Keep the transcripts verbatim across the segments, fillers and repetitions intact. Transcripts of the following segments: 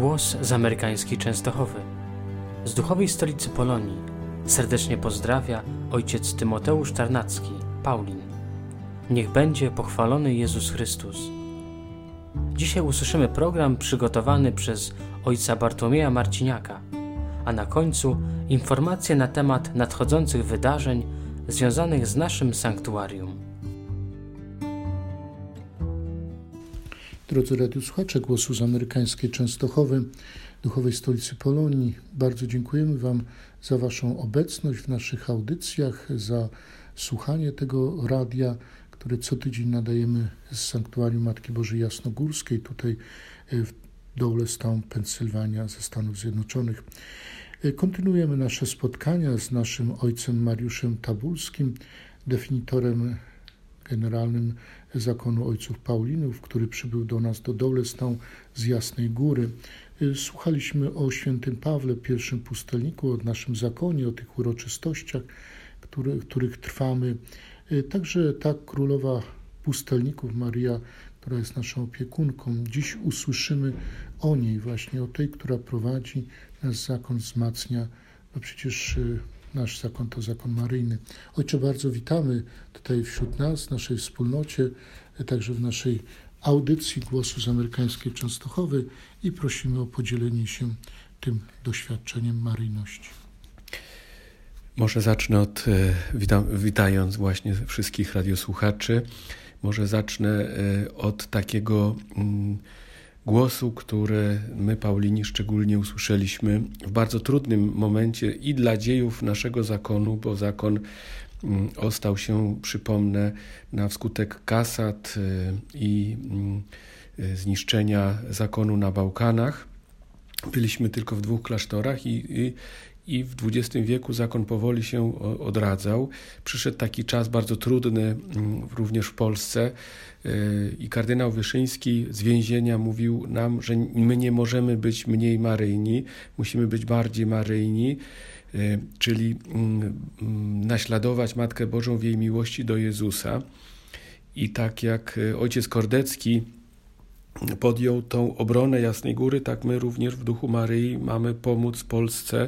Głos z amerykańskiej Częstochowy. Z duchowej stolicy Polonii serdecznie pozdrawia ojciec Tymoteusz Tarnacki, Paulin. Niech będzie pochwalony Jezus Chrystus. Dzisiaj usłyszymy program przygotowany przez ojca Bartłomieja Marciniaka, a na końcu informacje na temat nadchodzących wydarzeń związanych z naszym sanktuarium. Drodzy radiosłuchacze Głosu z amerykańskiej Częstochowy, duchowej stolicy Polonii, bardzo dziękujemy Wam za Waszą obecność w naszych audycjach, za słuchanie tego radia, które co tydzień nadajemy z Sanktuarium Matki Bożej Jasnogórskiej, tutaj w Doylestown, Pensylwania ze Stanów Zjednoczonych. Kontynuujemy nasze spotkania z naszym ojcem Mariuszem Tabulskim, definitorem generalnym Zakonu Ojców Paulinów, który przybył do nas do Doylestown z Jasnej Góry. Słuchaliśmy o świętym Pawle, pierwszym pustelniku, o naszym zakonie, o tych uroczystościach, który, których trwamy. Także ta królowa pustelników, Maria, która jest naszą opiekunką. Dziś usłyszymy o niej właśnie, o tej, która prowadzi nasz zakon, wzmacnia, no przecież nasz zakon to zakon maryjny. Ojcze, bardzo witamy tutaj wśród nas, w naszej wspólnocie, także w naszej audycji Głosu z amerykańskiej Częstochowy i prosimy o podzielenie się tym doświadczeniem maryjności. Może zacznę od, witam, witając właśnie wszystkich radiosłuchaczy, może zacznę od takiego głosu, który my, Paulini, szczególnie usłyszeliśmy w bardzo trudnym momencie i dla dziejów naszego zakonu, bo zakon ostał się, przypomnę, na wskutek kasat i zniszczenia zakonu na Bałkanach. Byliśmy tylko w dwóch klasztorach i, i, i w dwudziestym wieku zakon powoli się odradzał. Przyszedł taki czas bardzo trudny również w Polsce i kardynał Wyszyński z więzienia mówił nam, że my nie możemy być mniej maryjni, musimy być bardziej maryjni, czyli naśladować Matkę Bożą w jej miłości do Jezusa. I tak jak ojciec Kordecki podjął tą obronę Jasnej Góry, tak my również w duchu Maryi mamy pomóc Polsce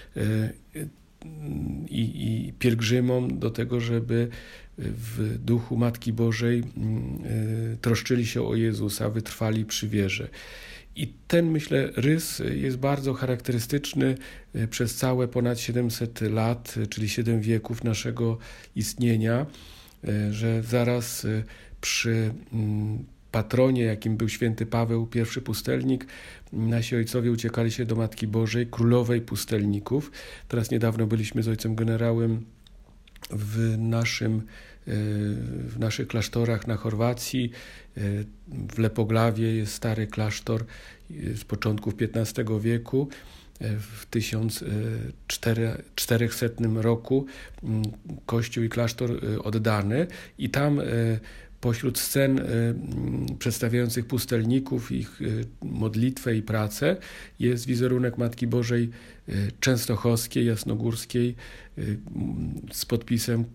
i, i pielgrzymom do tego, żeby w duchu Matki Bożej troszczyli się o Jezusa, wytrwali przy wierze. I ten, myślę, rys jest bardzo charakterystyczny przez całe ponad siedemset lat, czyli siedem wieków naszego istnienia, że zaraz przy patronie, jakim był święty Paweł, pierwszy pustelnik, nasi ojcowie uciekali się do Matki Bożej, królowej pustelników. Teraz niedawno byliśmy z ojcem generałem w naszym, w naszych klasztorach na Chorwacji. W Lepoglawie jest stary klasztor z początków piętnastego wieku. W tysiąc czterysta roku kościół i klasztor oddany i tam pośród scen przedstawiających pustelników, ich modlitwę i pracę jest wizerunek Matki Bożej Częstochowskiej, Jasnogórskiej z podpisem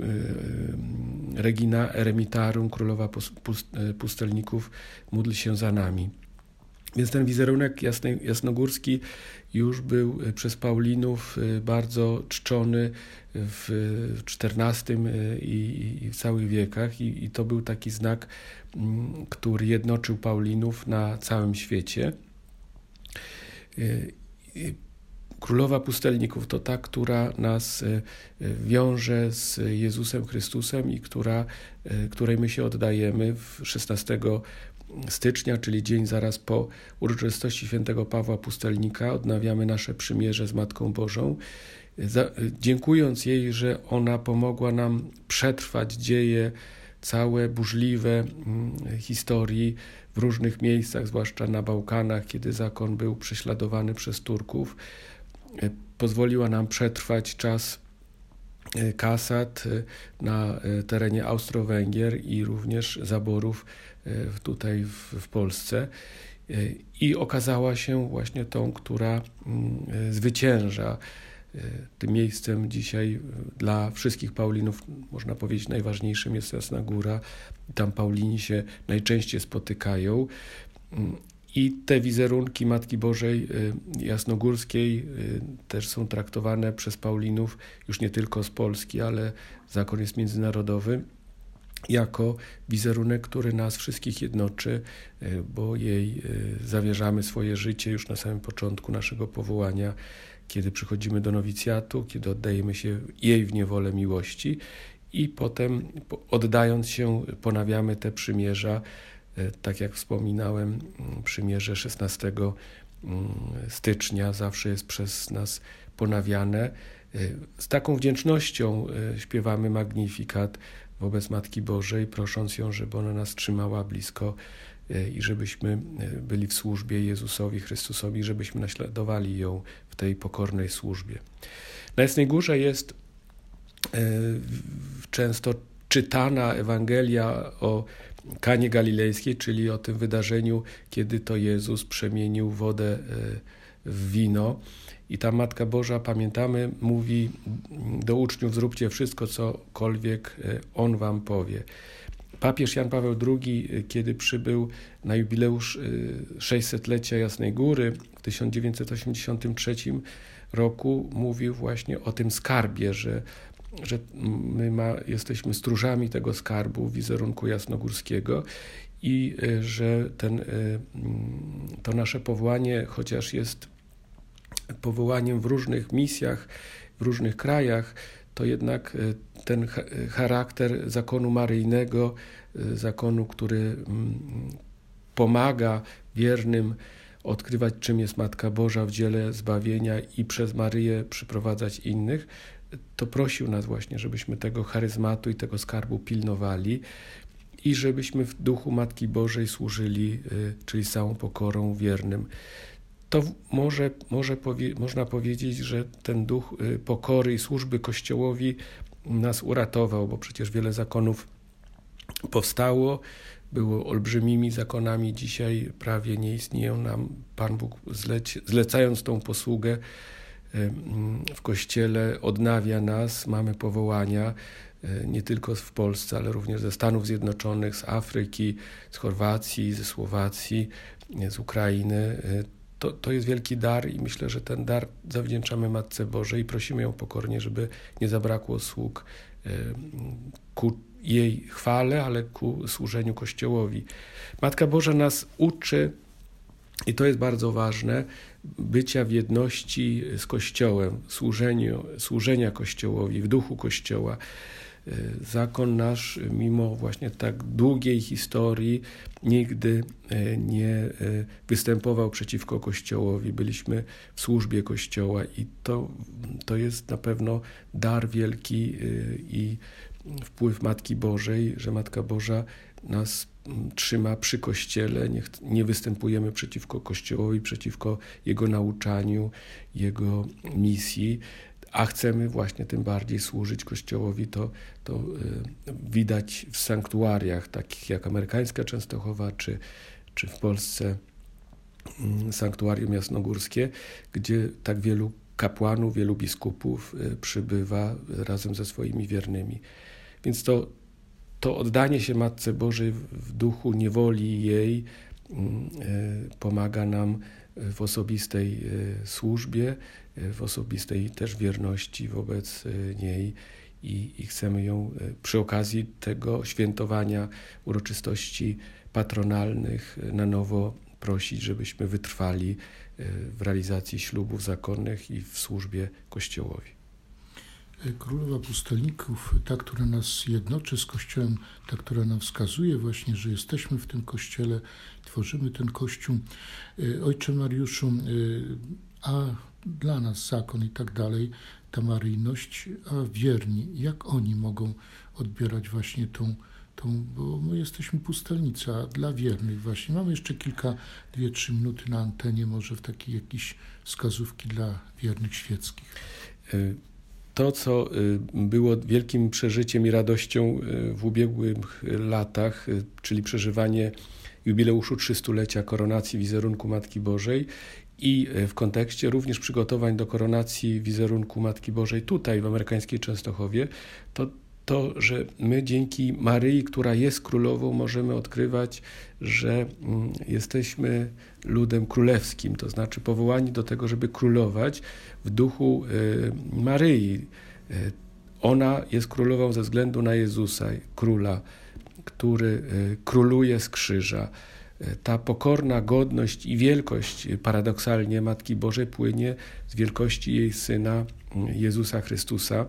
Regina Eremitarum, królowa pustelników, módl się za nami. Więc ten wizerunek jasny, jasnogórski już był przez Paulinów bardzo czczony w czternastym i, i w całych wiekach i, i to był taki znak, który jednoczył Paulinów na całym świecie. Królowa pustelników to ta, która nas wiąże z Jezusem Chrystusem i która, której my się oddajemy w szesnastego stycznia, czyli dzień zaraz po uroczystości świętego Pawła Pustelnika, odnawiamy nasze przymierze z Matką Bożą, za, dziękując jej, że ona pomogła nam przetrwać dzieje całe burzliwe historii w różnych miejscach, zwłaszcza na Bałkanach, kiedy zakon był prześladowany przez Turków. Pozwoliła nam przetrwać czas kasat na terenie Austro-Węgier i również zaborów tutaj w, w Polsce i okazała się właśnie tą, która zwycięża. Tym miejscem dzisiaj dla wszystkich Paulinów, można powiedzieć, najważniejszym jest Jasna Góra. Tam Paulini się najczęściej spotykają I te wizerunki Matki Bożej Jasnogórskiej też są traktowane przez Paulinów, już nie tylko z Polski, ale zakon jest międzynarodowy, jako wizerunek, który nas wszystkich jednoczy, bo jej zawierzamy swoje życie już na samym początku naszego powołania, kiedy przychodzimy do nowicjatu, kiedy oddajemy się jej w niewolę miłości i potem, oddając się, ponawiamy te przymierza. Tak jak wspominałem, przymierze szesnastego stycznia zawsze jest przez nas ponawiane. Z taką wdzięcznością śpiewamy Magnifikat wobec Matki Bożej, prosząc ją, żeby ona nas trzymała blisko i żebyśmy byli w służbie Jezusowi Chrystusowi, żebyśmy naśladowali ją w tej pokornej służbie. Na Jasnej Górze jest często czytana Ewangelia o Kanie Galilejskiej, czyli o tym wydarzeniu, kiedy to Jezus przemienił wodę w wino. I ta Matka Boża, pamiętamy, mówi do uczniów: zróbcie wszystko, cokolwiek On wam powie. Papież Jan Paweł drugi, kiedy przybył na jubileusz sześćsetlecia Jasnej Góry w tysiąc dziewięćset osiemdziesiątym trzecim roku, mówił właśnie o tym skarbie, że że my ma, jesteśmy stróżami tego skarbu, wizerunku jasnogórskiego i że ten, to nasze powołanie, chociaż jest powołaniem w różnych misjach, w różnych krajach, to jednak ten charakter zakonu maryjnego, zakonu, który pomaga wiernym odkrywać, czym jest Matka Boża w dziele zbawienia i przez Maryję przyprowadzać innych, to prosił nas właśnie, żebyśmy tego charyzmatu i tego skarbu pilnowali i żebyśmy w duchu Matki Bożej służyli, czyli z całą pokorą wiernym. To może, może powie, można powiedzieć, że ten duch pokory i służby Kościołowi nas uratował, bo przecież wiele zakonów powstało, było olbrzymimi zakonami, dzisiaj prawie nie istnieją nam. Pan Bóg zleci, zlecając tą posługę w Kościele, odnawia nas, mamy powołania nie tylko w Polsce, ale również ze Stanów Zjednoczonych, z Afryki, z Chorwacji, ze Słowacji, z Ukrainy. To, to jest wielki dar i myślę, że ten dar zawdzięczamy Matce Bożej i prosimy ją pokornie, żeby nie zabrakło sług ku jej chwale, ale ku służeniu Kościołowi. Matka Boża nas uczy, i to jest bardzo ważne, bycia w jedności z Kościołem, służeniu, służenia Kościołowi, w duchu Kościoła. Zakon nasz, mimo właśnie tak długiej historii, nigdy nie występował przeciwko Kościołowi. Byliśmy w służbie Kościoła i to, to jest na pewno dar wielki i wpływ Matki Bożej, że Matka Boża nas trzyma przy Kościele, nie, nie występujemy przeciwko Kościołowi, przeciwko Jego nauczaniu, Jego misji, a chcemy właśnie tym bardziej służyć Kościołowi. To, to widać w sanktuariach, takich jak amerykańska Częstochowa, czy, czy w Polsce sanktuarium jasnogórskie, gdzie tak wielu kapłanów, wielu biskupów przybywa razem ze swoimi wiernymi. Więc to, to oddanie się Matce Bożej w duchu niewoli jej pomaga nam w osobistej służbie, w osobistej też wierności wobec niej i, i chcemy ją przy okazji tego świętowania uroczystości patronalnych na nowo prosić, żebyśmy wytrwali w realizacji ślubów zakonnych i w służbie Kościołowi. Królowa Pustelników, ta, która nas jednoczy z Kościołem, ta, która nam wskazuje właśnie, że jesteśmy w tym Kościele, tworzymy ten Kościół. Ojcze Mariuszu, a dla nas zakon i tak dalej, ta maryjność, a wierni, jak oni mogą odbierać właśnie tą, tą bo my jesteśmy pustelnicy, a dla wiernych właśnie. Mamy jeszcze kilka, dwie, trzy minuty na antenie, może w takiej jakieś wskazówki dla wiernych świeckich. To, co było wielkim przeżyciem i radością w ubiegłych latach, czyli przeżywanie jubileuszu trzystulecia koronacji wizerunku Matki Bożej i w kontekście również przygotowań do koronacji wizerunku Matki Bożej tutaj w amerykańskiej Częstochowie, to to, że my dzięki Maryi, która jest królową, możemy odkrywać, że jesteśmy ludem królewskim, to znaczy powołani do tego, żeby królować w duchu Maryi. Ona jest królową ze względu na Jezusa, króla, który króluje z krzyża. Ta pokorna godność i wielkość paradoksalnie Matki Bożej płynie z wielkości jej Syna Jezusa Chrystusa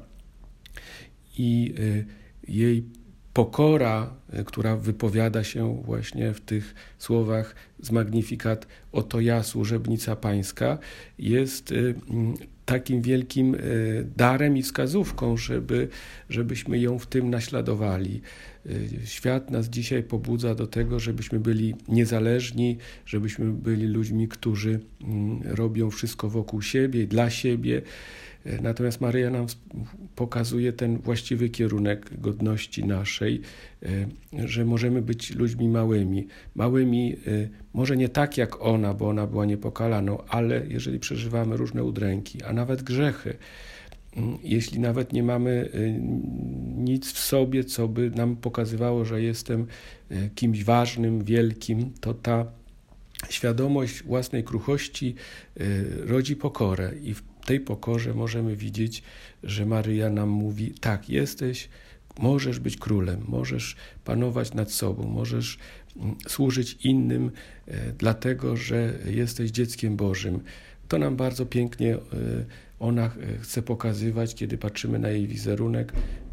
i jej pokora, która wypowiada się właśnie w tych słowach z Magnificat, oto ja, służebnica Pańska, jest takim wielkim darem i wskazówką, żeby, żebyśmy ją w tym naśladowali. Świat nas dzisiaj pobudza do tego, żebyśmy byli niezależni, żebyśmy byli ludźmi, którzy robią wszystko wokół siebie i dla siebie. Natomiast Maryja nam pokazuje ten właściwy kierunek godności naszej, że możemy być ludźmi małymi. Małymi, może nie tak jak ona, bo ona była niepokalaną, ale jeżeli przeżywamy różne udręki, a nawet grzechy, jeśli nawet nie mamy nic w sobie, co by nam pokazywało, że jestem kimś ważnym, wielkim, to ta świadomość własnej kruchości rodzi pokorę i w tej pokorze możemy widzieć, że Maryja nam mówi, tak, jesteś, możesz być królem, możesz panować nad sobą, możesz służyć innym, dlatego że jesteś dzieckiem Bożym. To nam bardzo pięknie ona chce pokazywać, kiedy patrzymy na jej wizerunek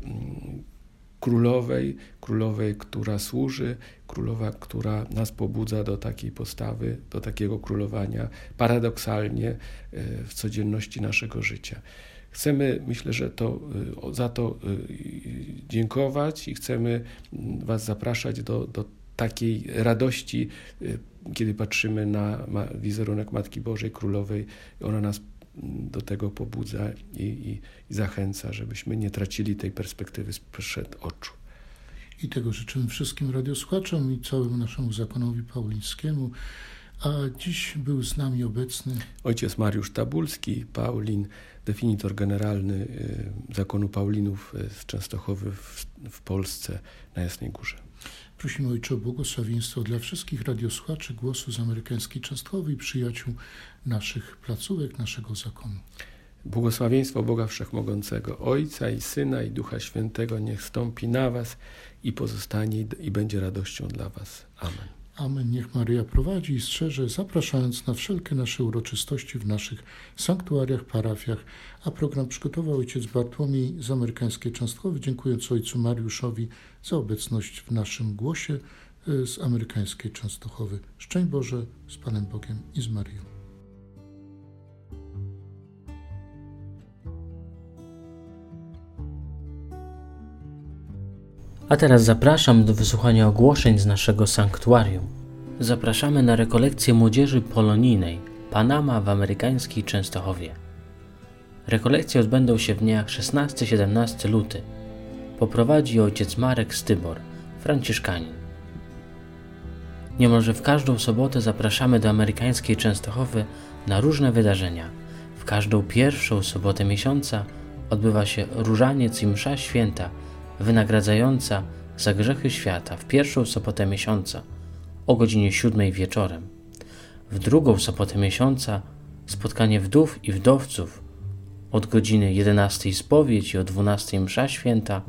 królowej, królowej, która służy, królowa, która nas pobudza do takiej postawy, do takiego królowania, paradoksalnie w codzienności naszego życia. Chcemy, myślę, że to, za to dziękować i chcemy was zapraszać do, do takiej radości, kiedy patrzymy na wizerunek Matki Bożej Królowej. Ona nas do tego pobudza i, i, i zachęca, żebyśmy nie tracili tej perspektywy sprzed oczu. I tego życzymy wszystkim radiosłuchaczom i całemu naszemu zakonowi paulińskiemu. A dziś był z nami obecny ojciec Mariusz Tabulski, Paulin, definitor generalny zakonu Paulinów z Częstochowy w, w Polsce na Jasnej Górze. Prosimy Ojcze o błogosławieństwo dla wszystkich radiosłuchaczy Głosu z amerykańskiej Częstochowy i przyjaciół naszych placówek, naszego zakonu. Błogosławieństwo Boga Wszechmogącego, Ojca i Syna i Ducha Świętego niech stąpi na was i pozostanie i będzie radością dla was. Amen. Amen. Niech Maryja prowadzi i strzeże, zapraszając na wszelkie nasze uroczystości w naszych sanktuariach, parafiach. A program przygotował ojciec Bartłomiej z amerykańskiej Częstochowy, dziękując ojcu Mariuszowi za obecność w naszym głosie z amerykańskiej Częstochowy. Szczęść Boże z Panem Bogiem i z Maryją. A teraz zapraszam do wysłuchania ogłoszeń z naszego sanktuarium. Zapraszamy na rekolekcję młodzieży polonijnej Panama w amerykańskiej Częstochowie. Rekolekcje odbędą się w dniach szesnasty siedemnasty luty. Poprowadzi ojciec Marek Stybor, franciszkanin. Niemalże w każdą sobotę zapraszamy do amerykańskiej Częstochowy na różne wydarzenia. W każdą pierwszą sobotę miesiąca odbywa się różaniec i msza święta wynagradzająca za grzechy świata w pierwszą sobotę miesiąca o godzinie siódmej wieczorem. W drugą sobotę miesiąca spotkanie wdów i wdowców od godziny jedenastej spowiedź i o dwunastej msza święta,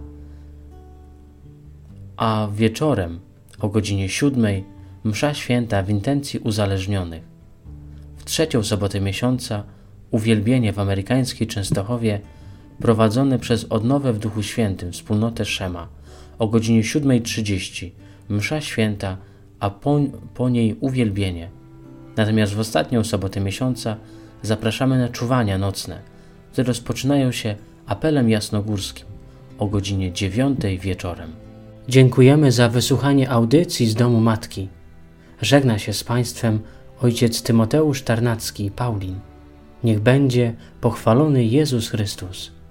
a wieczorem o godzinie siódmej msza święta w intencji uzależnionych. W trzecią sobotę miesiąca uwielbienie w amerykańskiej Częstochowie prowadzone przez Odnowę w Duchu Świętym wspólnotę Szema o godzinie siódmej trzydzieści msza święta, a po, po niej uwielbienie. Natomiast w ostatnią sobotę miesiąca zapraszamy na czuwania nocne, które rozpoczynają się apelem jasnogórskim o godzinie dziewiątej wieczorem. Dziękujemy za wysłuchanie audycji z Domu Matki. Żegna się z Państwem ojciec Tymoteusz Tarnacki, Paulin. Niech będzie pochwalony Jezus Chrystus.